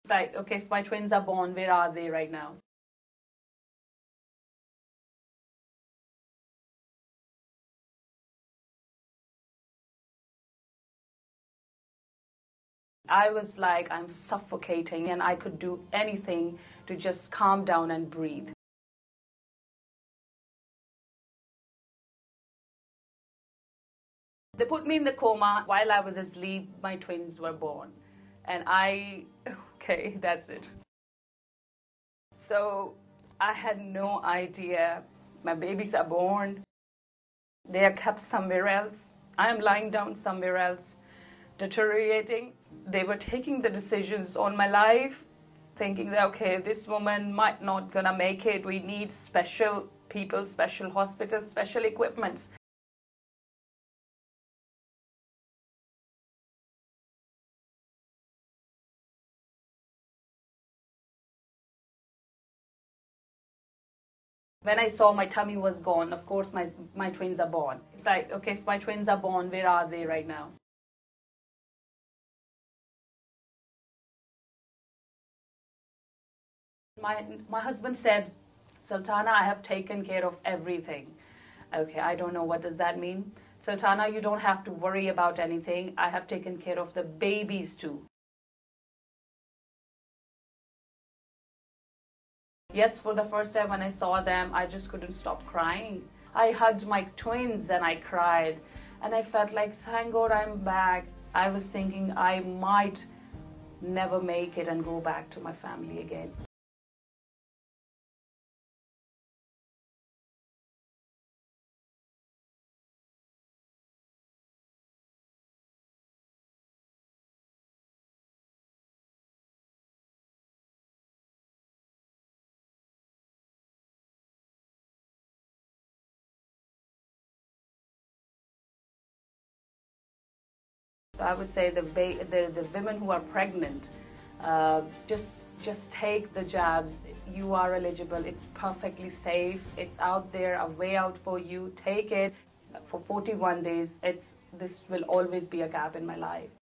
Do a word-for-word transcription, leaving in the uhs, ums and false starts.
Like, okay, if my twins are born, where are they right now? I was like, I'm suffocating, and I could do anything to just calm down and breathe. They put me in the coma. While I was asleep, my twins were born. And I, okay, that's it. So I had no idea. My babies are born. They are kept somewhere else. I am lying down somewhere else, deteriorating. They were taking the decisions on my life, thinking that, okay, this woman might not gonna make it. We need special people, special hospitals, special equipments. When I saw my tummy was gone, of course my, my twins are born. It's like, okay, if my twins are born, where are they right now? My, my husband said, Sultana, I have taken care of everything. Okay, I don't know what does that mean. Sultana, you don't have to worry about anything. I have taken care of the babies too. Yes, for the first time when I saw them, I just couldn't stop crying. I hugged my twins and I cried. And I felt like, thank God I'm back. I was thinking I might never make it and go back to my family again. So I would say the, the, the women who are pregnant, uh, just, just take the jabs. You are eligible. It's perfectly safe. It's out there, a way out for you. Take it for forty-one days. It's, this will always be a gap in my life.